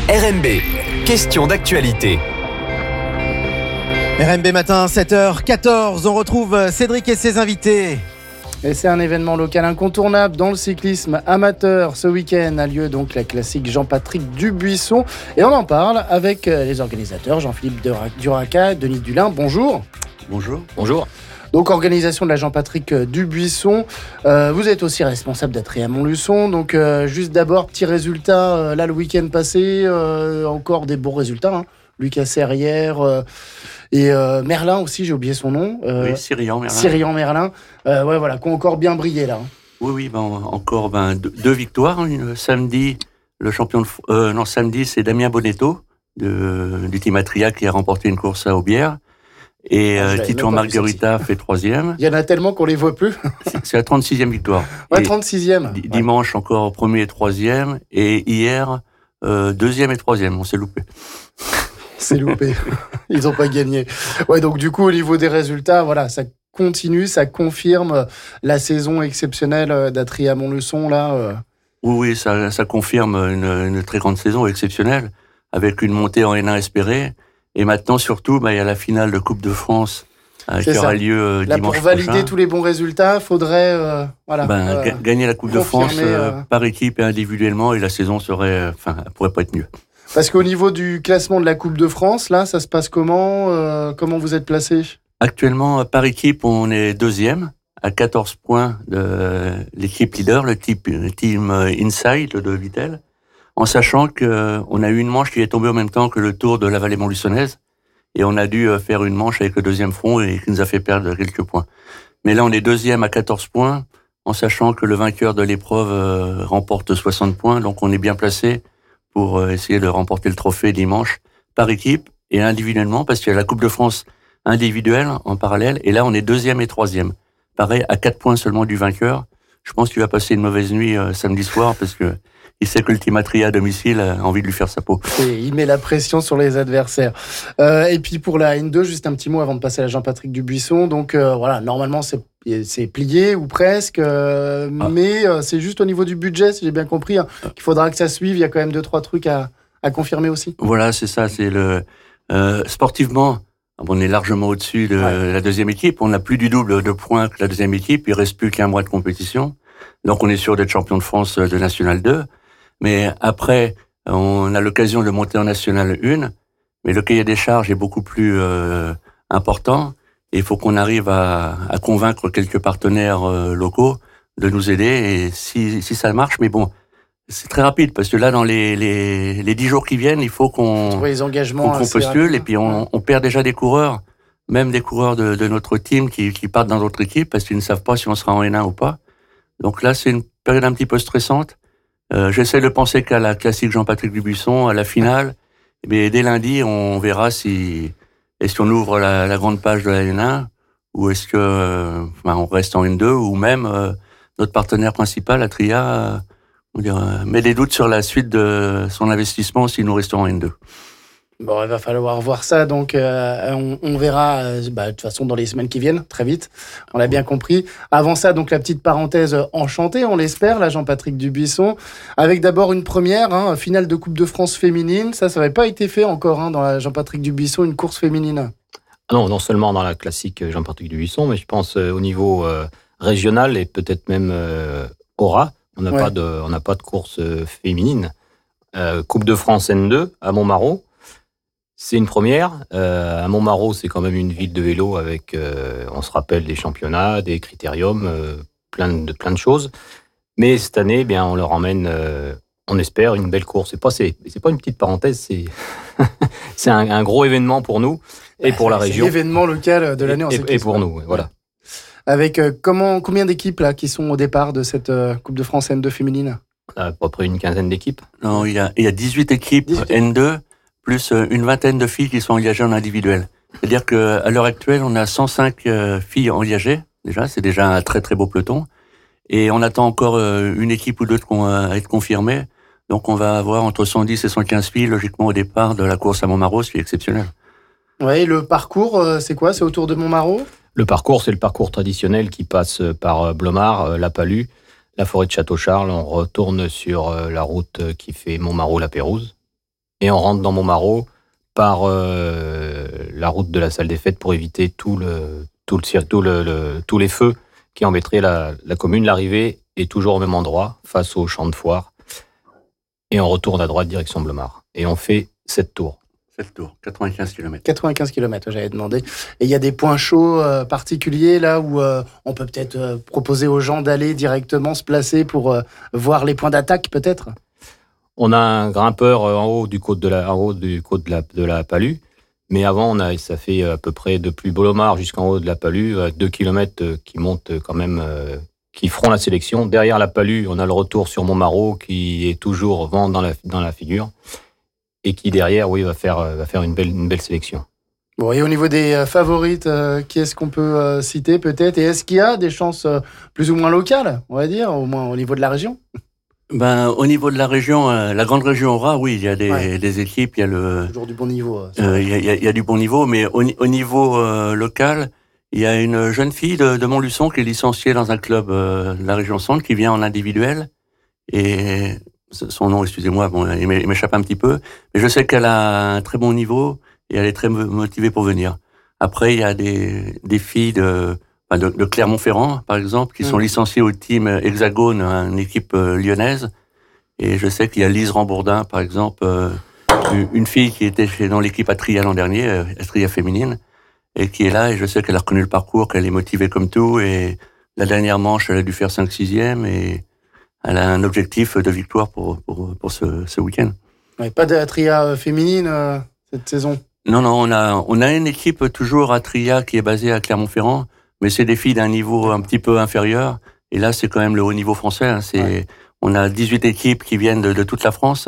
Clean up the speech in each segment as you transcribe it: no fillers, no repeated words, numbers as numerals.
RMB, question d'actualité. RMB matin, 7h14, on retrouve Cédric et ses invités. Et c'est un événement local incontournable dans le cyclisme amateur. Ce week-end a lieu donc la classique Jean-Patrick Dubuisson. Et on en parle avec les organisateurs, Jean-Philippe Duraca, Denis Dulin. Bonjour. Bonjour. Bonjour. Donc, organisation de la Jean-Patrick Dubuisson. Vous êtes aussi responsable d'Atria Montluçon. Donc, juste d'abord, petit résultat. Là, le week-end passé, encore des bons résultats. Lucas Serrière et Merlin aussi, j'ai oublié son nom. Oui, Cyrian Merlin. Cyrian Merlin. Voilà, qui ont encore bien brillé là. Oui, encore deux victoires. Samedi, le champion samedi, c'est Damien Bonetto du team Atria qui a remporté une course à Aubière. Et Titouan Margherita fait 3e. Il y en a tellement qu'on les voit plus. C'est la 36e victoire. Ouais, 36e. Dimanche, encore 1er et 3e. Et hier, 2e et 3e. On s'est loupé. C'est loupé. Ils n'ont pas gagné. Ouais, donc du coup, au niveau des résultats, voilà, ça continue, ça confirme la saison exceptionnelle d'Atria Montluçon, là. Oui, ça confirme une très grande saison exceptionnelle, avec une montée en N1 espérée. Et maintenant, surtout, il y a la finale de Coupe de France qui aura lieu là, dimanche pour valider prochain. tous les bons résultats, faudrait gagner la Coupe de France par équipe et individuellement, et la saison elle pourrait pas être mieux. Parce qu'au niveau du classement de la Coupe de France, là, ça se passe comment vous êtes placé ? Actuellement, par équipe, on est 2e, à 14 points de l'équipe leader, le team Inside de Vittel, en sachant qu'on a eu une manche qui est tombée en même temps que le Tour de la Vallée Montluçonnaise, et on a dû faire une manche avec le deuxième front et qui nous a fait perdre quelques points. Mais là, on est 2e à 14 points, en sachant que le vainqueur de l'épreuve remporte 60 points, donc on est bien placé pour essayer de remporter le trophée dimanche par équipe et individuellement, parce qu'il y a la Coupe de France individuelle en parallèle, et là, on est 2e et 3e. Pareil, à 4 points seulement du vainqueur. Je pense qu'il va passer une mauvaise nuit samedi soir, parce que il sait que le team Atria à domicile a envie de lui faire sa peau. Et il met la pression sur les adversaires. Et puis pour la N2, juste un petit mot avant de passer à Jean-Patrick Dubuisson. Donc normalement c'est plié ou presque, mais c'est juste au niveau du budget, si j'ai bien compris, qu'il faudra que ça suive. Il y a quand même 2-3 trucs à confirmer aussi. Voilà, c'est ça. C'est sportivement, on est largement au-dessus de la deuxième équipe. On n'a plus du double de points que la deuxième équipe. Il reste plus qu'un mois de compétition. Donc on est sûr d'être champion de France de National 2. Mais après, on a l'occasion de monter en National 1, mais le cahier des charges est beaucoup plus important, et il faut qu'on arrive à convaincre quelques partenaires locaux de nous aider, et si ça marche, mais bon, c'est très rapide, parce que là, dans les 10 jours qui viennent, il faut qu'on postule, et puis on perd déjà des coureurs, même des coureurs de notre team qui partent dans d'autres équipes, parce qu'ils ne savent pas si on sera en N1 ou pas. Donc là, c'est une période un petit peu stressante. J'essaie de penser qu'à la classique Jean-Patrick Dubuisson, à la finale, mais dès lundi, on verra est-ce qu'on ouvre la grande page de la N1, ou est-ce que on reste en N2, ou même notre partenaire principal, Atria, met des doutes sur la suite de son investissement si nous restons en N2. Bon, il va falloir voir ça, donc on verra de toute façon dans les semaines qui viennent, très vite, on l'a bien compris. Avant ça, donc la petite parenthèse enchantée, on l'espère, la Jean-Patrick Dubuisson, avec d'abord une première, finale de Coupe de France féminine, ça n'avait pas été fait encore dans la Jean-Patrick Dubuisson, une course féminine. Non seulement dans la classique Jean-Patrick Dubuisson, mais je pense au niveau régional et peut-être même Aura, on n'a pas de course féminine. Coupe de France N2 à Montmarault. C'est une première. À Montmarault, c'est quand même une ville de vélo avec, on se rappelle, des championnats, des critériums, plein de choses. Mais cette année, on leur emmène, on espère, une belle course. C'est pas une petite parenthèse, c'est un gros événement pour nous et pour la région. C'est l'événement local de l'année en cyclisme. Et pour nous, voilà. Avec combien d'équipes là qui sont au départ de cette Coupe de France N2 féminine ? On a à peu près une quinzaine d'équipes. Non, il y a 18 équipes N2, plus une vingtaine de filles qui sont engagées en individuel. C'est-à-dire qu'à l'heure actuelle, on a 105 filles engagées, déjà, c'est déjà un très très beau peloton, et on attend encore une équipe ou deux à être confirmées, donc on va avoir entre 110 et 115 filles, logiquement, au départ de la course à Montmarault, ce qui est exceptionnel. Oui, le parcours, c'est quoi ? C'est autour de Montmarault ? Le parcours, c'est le parcours traditionnel qui passe par Blomard, La Palue, la forêt de Château-Charles. On retourne sur la route qui fait Montmarault-La Pérouse. et on rentre dans Montmarault par la route de la salle des fêtes pour éviter tous les feux qui embêteraient la commune. L'arrivée est toujours au même endroit, face au champ de foire. Et on retourne à droite, direction Bleumard. Et on fait 7 tours. 7 tours, 95 km. 95 km, j'avais demandé. Et il y a des points chauds particuliers là où on peut peut-être proposer aux gens d'aller directement se placer pour voir les points d'attaque peut-être. On a un grimpeur en haut du côte de la Palue. Mais avant, ça fait à peu près depuis Bleumard jusqu'en haut de la Palue, 2 km qui montent quand même, qui feront la sélection. Derrière la Palue, on a le retour sur Montmarault qui est toujours vent dans la figure et qui derrière, va faire une belle sélection. Bon, et au niveau des favorites, qui est-ce qu'on peut citer peut-être? Et est-ce qu'il y a des chances plus ou moins locales, on va dire, au moins au niveau de la région? Au niveau de la région, la grande région Aura, oui, il y a des équipes, il y a toujours du bon niveau. Il y a du bon niveau, mais au niveau local, il y a une jeune fille de Montluçon qui est licenciée dans un club de la région Centre, qui vient en individuel. Et son nom, excusez-moi, il m'échappe un petit peu. Mais je sais qu'elle a un très bon niveau et elle est très motivée pour venir. Après, il y a des filles de Clermont-Ferrand, par exemple, qui sont licenciées au team Hexagone, une équipe lyonnaise. Et je sais qu'il y a Lise Rambourdin, par exemple, une fille qui était dans l'équipe Atria l'an dernier, Atria féminine, et qui est là. Et je sais qu'elle a reconnu le parcours, qu'elle est motivée comme tout. Et la dernière manche, elle a dû faire 5/6e et elle a un objectif de victoire pour ce week-end. Ouais, pas d'Atria féminine cette saison? Non, on a une équipe toujours Atria qui est basée à Clermont-Ferrand. Mais c'est des filles d'un niveau un petit peu inférieur. Et là, c'est quand même le haut niveau français. On a 18 équipes qui viennent de toute la France.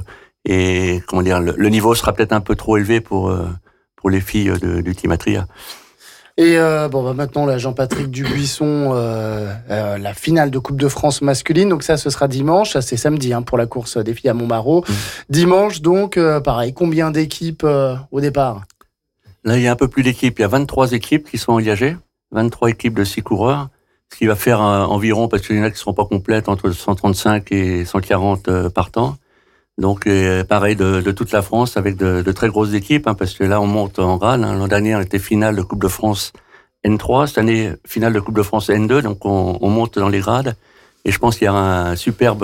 Et comment dire, le niveau sera peut-être un peu trop élevé pour les filles du Team Atria. Et maintenant, là, Jean-Patrick Dubuisson, la finale de Coupe de France masculine. Donc ça, ce sera dimanche. Ça, c'est samedi pour la course des filles à Montmarault. Dimanche, donc, pareil, combien d'équipes au départ? Là, il y a un peu plus d'équipes. Il y a 23 équipes qui sont engagées. 23 équipes de 6 coureurs, ce qui va faire environ, parce qu'il y en a qui ne seront pas complètes, entre 135 et 140 partants. Donc, pareil, de toute la France, avec de très grosses équipes, parce que là, on monte en grade. L'an dernier, on était finale de Coupe de France N3. Cette année, finale de Coupe de France N2. Donc, on monte dans les grades. Et je pense qu'il y aura un superbe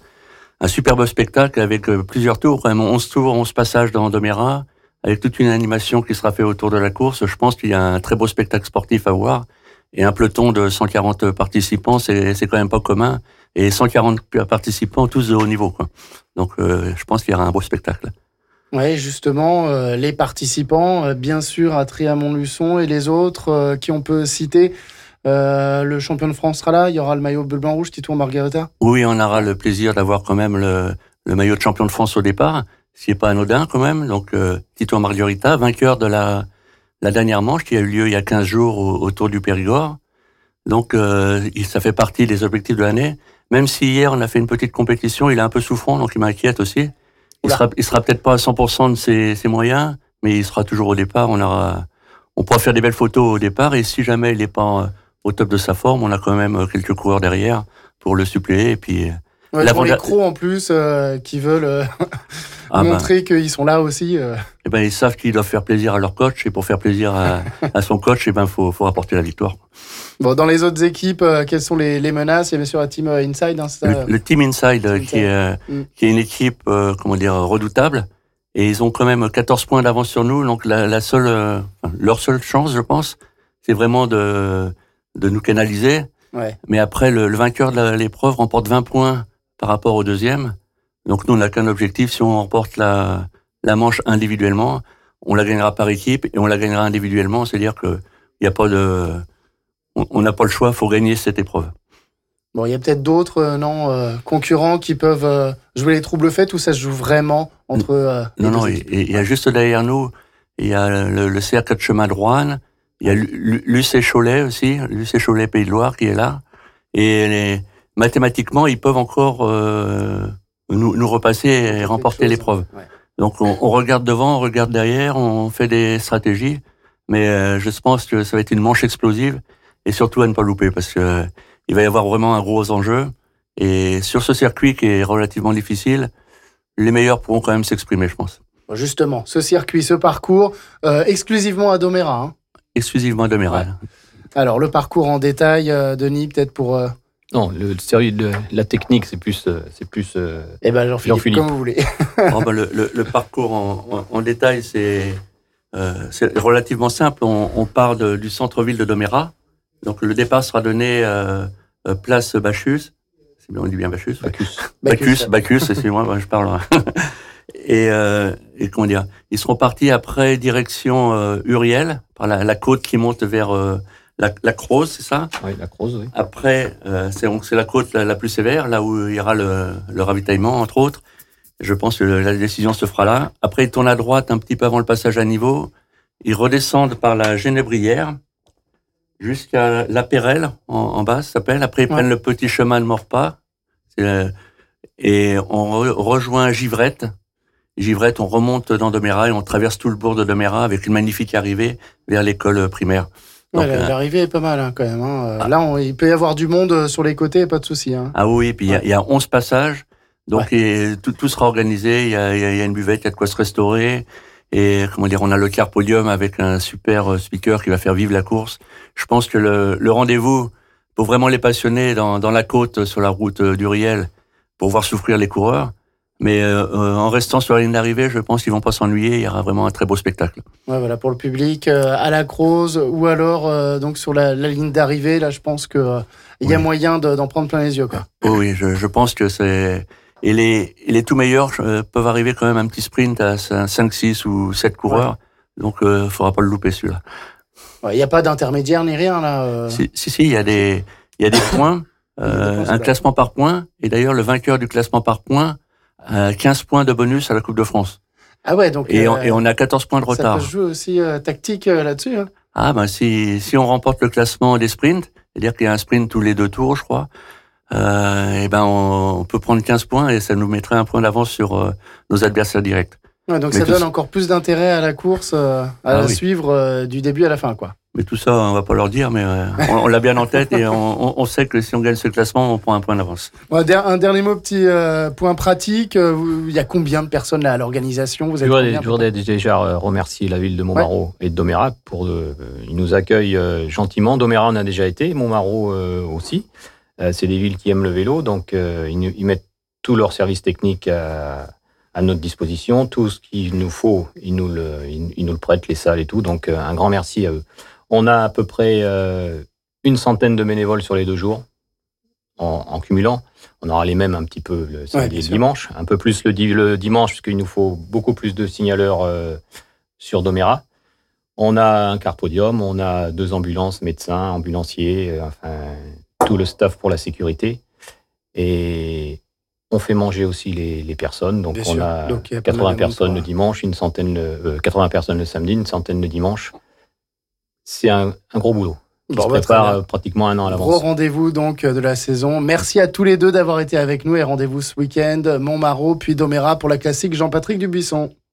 spectacle avec plusieurs tours, quand même 11 tours, 11 passages dans Domérat, avec toute une animation qui sera faite autour de la course. Je pense qu'il y a un très beau spectacle sportif à voir. Et un peloton de 140 participants, c'est quand même pas commun. Et 140 participants, tous de haut niveau, quoi. Donc, je pense qu'il y aura un beau spectacle. Oui, justement, les participants, bien sûr, Atria Montluçon et les autres qui on peut citer. Le champion de France sera là. Il y aura le maillot bleu, blanc, rouge, Tito Margarita. Oui, on aura le plaisir d'avoir quand même le maillot de champion de France au départ. Ce qui n'est pas anodin quand même. Donc, Tito Margarita, vainqueur de la dernière manche qui a eu lieu il y a 15 jours autour du Périgord. Donc, ça fait partie des objectifs de l'année. Même si hier, on a fait une petite compétition, il est un peu souffrant, donc il m'inquiète aussi. Il sera peut-être pas à 100% de ses moyens, mais il sera toujours au départ. On pourra faire des belles photos au départ, et si jamais il n'est pas au top de sa forme, on a quand même quelques coureurs derrière pour le suppléer, et puis... pour les crocs en plus qui veulent montrer qu'ils sont là aussi. Ils savent qu'ils doivent faire plaisir à leur coach, et pour faire plaisir à son coach, faut rapporter la victoire. Bon, dans les autres équipes, quelles sont les menaces? Il y a bien sûr la Team Inside. Le Team Inside, qui est une équipe redoutable, et ils ont quand même 14 points d'avance sur nous. Donc leur seule chance, je pense, c'est vraiment de nous canaliser. Ouais. Mais après, le vainqueur de l'épreuve remporte 20 points par rapport au deuxième. Donc nous, on n'a qu'un objectif. Si on remporte la manche individuellement, on la gagnera par équipe et on la gagnera individuellement. C'est-à-dire que il y a pas on n'a pas le choix. Il faut gagner cette épreuve. Bon, il y a peut-être d'autres concurrents qui peuvent jouer les troubles faits, ou ça se joue vraiment entre Non, il y a juste derrière nous, il y a le CR4 de chemin de Roanne. Il y a l'UC Cholet aussi, l'UC Cholet Pays de Loire qui est là. Et mathématiquement, ils peuvent encore nous repasser et remporter l'épreuve. Ouais. Donc on regarde devant, on regarde derrière, on fait des stratégies. Mais je pense que ça va être une manche explosive, et surtout à ne pas louper, parce que il va y avoir vraiment un gros enjeu. Et sur ce circuit qui est relativement difficile, les meilleurs pourront quand même s'exprimer, je pense. Justement, ce circuit, ce parcours, exclusivement à Domérat. Hein. Exclusivement à Domérat. Ouais. Alors, le parcours en détail, Denis, peut-être pour... Non, la technique, c'est plus Eh ben, Jean-Philippe, Jean-Philippe. comme vous voulez. Le parcours en détail, c'est relativement simple. On part du centre-ville de Domérat. Donc, le départ sera donné place Bacchus. C'est bien, on dit bien Bacchus. Bacchus, c'est moi, je parle. Et comment dire, ils seront partis après direction Uriel, par la côte qui monte vers la Croze, c'est ça? Oui, la Croze, oui. Après, c'est la côte la plus sévère, là où il y aura le ravitaillement, entre autres. Je pense que la décision se fera là. Après, ils tournent à droite un petit peu avant le passage à niveau. Ils redescendent par la Genébrière jusqu'à la Pérelle, en bas, ça s'appelle. Après, ils prennent le petit chemin de Maurepas. Et on rejoint Givrette. Givrette, on remonte dans Domérat et on traverse tout le bourg de Domérat avec une magnifique arrivée vers l'école primaire. Donc, l'arrivée est pas mal quand même. Hein. Là, il peut y avoir du monde sur les côtés, pas de souci. Hein. Ah oui, et puis il y a 11 passages, donc tout sera organisé. Il y a une buvette, il y a de quoi se restaurer. Et comment dire, on a le car podium avec un super speaker qui va faire vivre la course. Je pense que le rendez-vous pour vraiment les passionnés dans la côte sur la route d'Uriel, pour voir souffrir les coureurs. Mais en restant sur la ligne d'arrivée, je pense qu'ils vont pas s'ennuyer. Il y aura vraiment un très beau spectacle. Ouais, voilà, pour le public, à la Croze ou alors donc sur la ligne d'arrivée, là, je pense que il y a moyen d'en prendre plein les yeux, quoi. Oui, je pense que c'est... Et les tout meilleurs peuvent arriver quand même à un petit sprint à 5, 6 ou 7 coureurs. Ouais. Donc, faudra pas le louper, celui-là. Il n'y a pas d'intermédiaire ni rien, là. Si, il y a des points, un classement par points. Et d'ailleurs, le vainqueur du classement par points a 15 points de bonus à la Coupe de France. Ah ouais, donc... Et on a 14 points de retard. Ça peut jouer aussi tactique là-dessus, hein. Ah, ben, si on remporte le classement des sprints, c'est-à-dire qu'il y a un sprint tous les 2 tours, je crois, et ben, on peut prendre 15 points et ça nous mettrait un point d'avance sur nos adversaires directs. Ouais, donc ça donne encore plus d'intérêt à la course, à suivre du début à la fin, quoi. Mais tout ça, on va pas leur dire, mais on l'a bien en tête et on sait que si on gagne ce classement, on prend un point d'avance. Un dernier mot, petit point pratique. Il y a combien de personnes là à l'organisation? Vous êtes je voudrais déjà remercier la ville de Montmarault et de Domérat ils nous accueillent gentiment. Domérat, on a déjà été, Montmarault aussi. C'est des villes qui aiment le vélo, donc ils mettent tous leurs services techniques à notre disposition. Tout ce qu'il nous faut, ils nous le prêtent, les salles et tout. Donc un grand merci à eux. On a à peu près une centaine de bénévoles sur les 2 jours, en cumulant. On aura les mêmes un petit peu le samedi et le dimanche, un peu plus le dimanche, parce qu'il nous faut beaucoup plus de signaleurs sur Domérat. On a un car podium, on a 2 ambulances, médecins, ambulanciers, tout le staff pour la sécurité. Et on fait manger aussi les personnes. Donc on a 80 personnes le dimanche, 80 personnes le samedi, une centaine le dimanche. C'est un gros boulot. On se prépare pratiquement 1 an à l'avance. Gros rendez-vous donc de la saison. Merci à tous les deux d'avoir été avec nous et rendez-vous ce week-end, Montmarault puis Domérat pour la classique Jean-Patrick Dubuisson.